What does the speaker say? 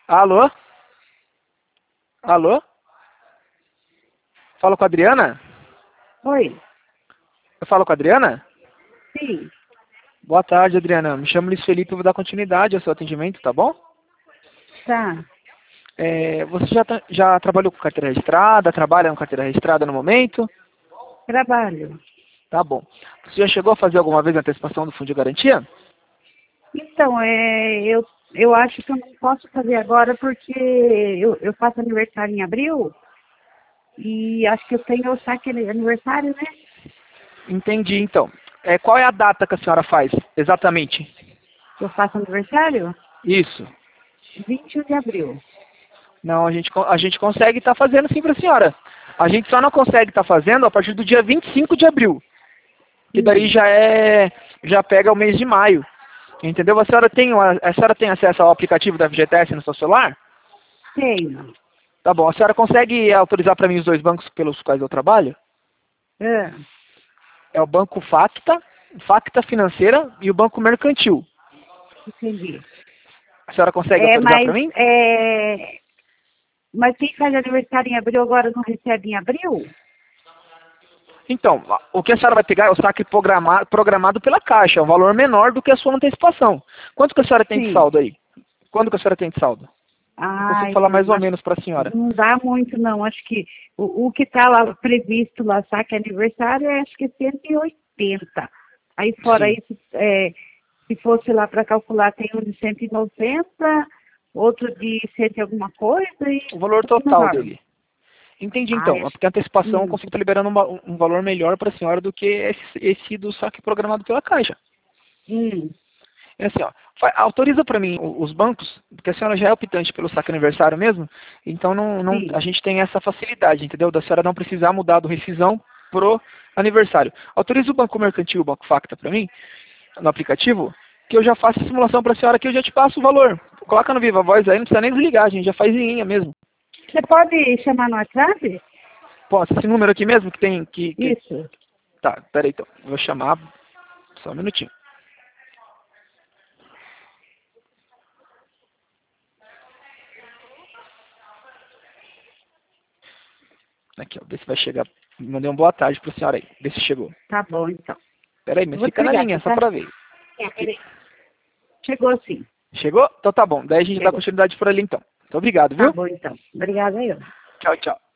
Alô? Alô? Falo com a Adriana? Oi, Eu falo com a Adriana? sim, Boa tarde, Adriana. Me chamo Luiz Felipe e vou dar continuidade ao seu atendimento, tá bom? tá. Você já trabalhou com carteira registrada? Trabalha com carteira registrada no momento? Trabalho. Tá bom. Você já chegou a fazer alguma vez a antecipação do fundo de garantia? Então, eu acho que eu não posso fazer agora porque eu faço aniversário em abril e acho que eu tenho o saque aniversário, né? Entendi, então. Qual é a data que a senhora faz, exatamente? Eu faço aniversário Isso. 21 de abril. Não, a gente consegue estar fazendo sim para a senhora. A gente só não consegue estar fazendo a partir do dia 25 de abril. Que daí Hum, já pega o mês de maio. Entendeu? A senhora tem acesso ao aplicativo da FGTS no seu celular? tenho. Tá bom. A senhora consegue autorizar para mim os dois bancos pelos quais eu trabalho? Ah, É o Banco Facta, Facta Financeira e o Banco Mercantil. entendi. A senhora consegue É, autorizar para mas, mim? é, mas quem faz aniversário em abril agora não recebe em abril? Então, o que a senhora vai pegar é o saque programado pela Caixa, é um valor menor do que a sua antecipação. Quanto que a senhora tem de Sim. saldo aí? Quando que a senhora tem de saldo? Eu consigo Ai, falar mais não, ou acho menos para a senhora. não dá muito não. Acho que o que está lá previsto lá, saque aniversário, é acho que 180. Aí fora Sim. isso, se fosse lá para calcular, tem um de 190, outro de 100 e alguma coisa e O valor outro total menor. dele. Entendi, Ai, então. É acho, porque a antecipação eu hum, consigo estar liberando um valor melhor para a senhora do que esse do saque programado pela Caixa. hum, É assim, ó, autoriza para mim os bancos, porque a senhora já é optante pelo saque aniversário mesmo, então a sim, gente tem essa facilidade, entendeu? Da senhora não precisar mudar do rescisão pro aniversário. Autoriza o Banco Mercantil, o Banco Facta para mim, no aplicativo, que eu já faço a simulação para a senhora que eu já te passo o valor. Coloca no Viva Voz aí, não precisa nem desligar, a gente já faz em linha mesmo. você pode chamar no WhatsApp? Posso, esse número aqui mesmo que tem, Isso. Tá, peraí então, vou chamar, só um minutinho. Aqui, ó, vê se vai chegar. Mandei uma boa tarde para a senhora aí, vê se chegou. Tá bom, então. Peraí, Eu mas vou fica na desligar linha, aqui, só tá? para ver. Peraí. Chegou sim. Chegou? Então tá bom. Daí a gente dá Chegou. continuidade por ali então. Muito obrigado, Tá viu? bom, então. Obrigada, eu. Tchau, tchau.